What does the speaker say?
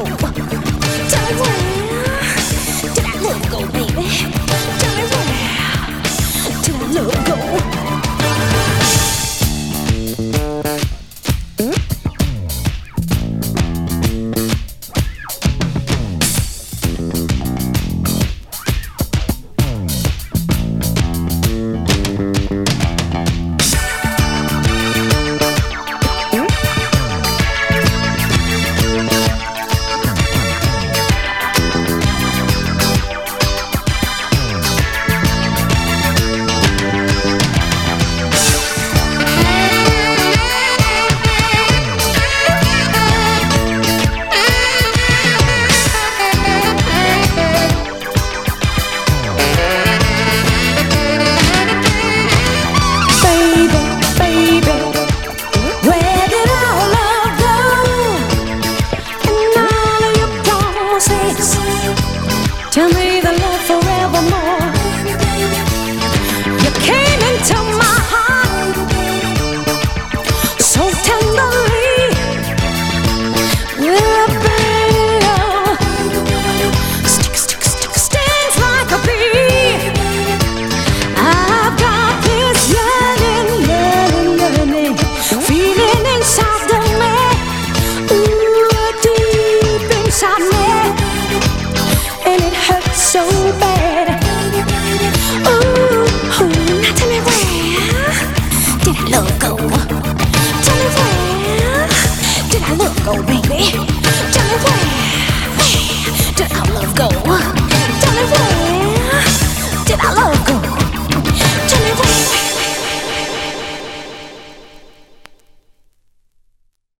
Tell me where did that love go, baby? Tell me where did that love go? Tell me the love forevermore. You came into my heart so tenderly, with a veil. Stings like a bee. I've got this yearning feeling inside of me, ooh, deep inside me. And it hurts so bad. Ooh, now tell me where did our love go? Tell me where did our love go, baby? Tell me where did our love go? Tell me where.